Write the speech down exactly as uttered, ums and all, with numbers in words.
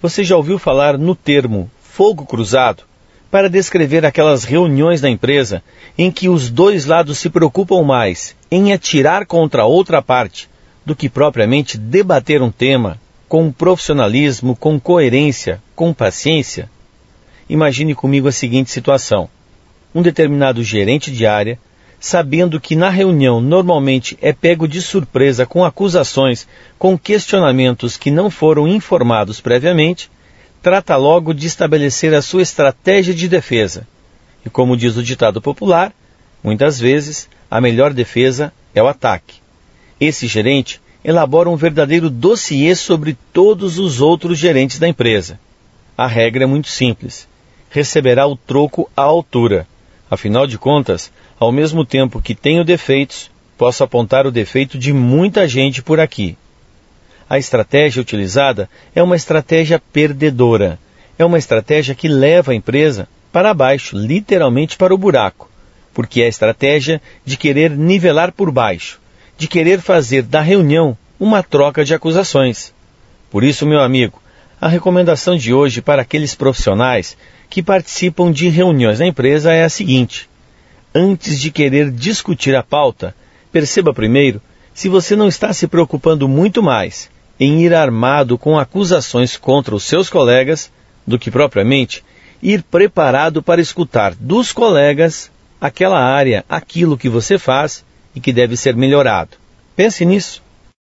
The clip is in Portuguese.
Você já ouviu falar no termo fogo cruzado para descrever aquelas reuniões na empresa em que os dois lados se preocupam mais em atirar contra a outra parte do que propriamente debater um tema com profissionalismo, com coerência, com paciência? Imagine comigo a seguinte situação. Um determinado gerente de área, sabendo que na reunião normalmente é pego de surpresa com acusações, com questionamentos que não foram informados previamente, trata logo de estabelecer a sua estratégia de defesa. E como diz o ditado popular, muitas vezes a melhor defesa é o ataque. Esse gerente elabora um verdadeiro dossiê sobre todos os outros gerentes da empresa. A regra é muito simples. Receberá o troco à altura. Afinal de contas, ao mesmo tempo que tenho defeitos, posso apontar o defeito de muita gente por aqui. A estratégia utilizada é uma estratégia perdedora. É uma estratégia que leva a empresa para baixo, literalmente para o buraco, porque é a estratégia de querer nivelar por baixo, de querer fazer da reunião uma troca de acusações. Por isso, meu amigo, a recomendação de hoje para aqueles profissionais que participam de reuniões na empresa é a seguinte: antes de querer discutir a pauta, perceba primeiro se você não está se preocupando muito mais em ir armado com acusações contra os seus colegas do que propriamente ir preparado para escutar dos colegas aquela área, aquilo que você faz e que deve ser melhorado. Pense nisso.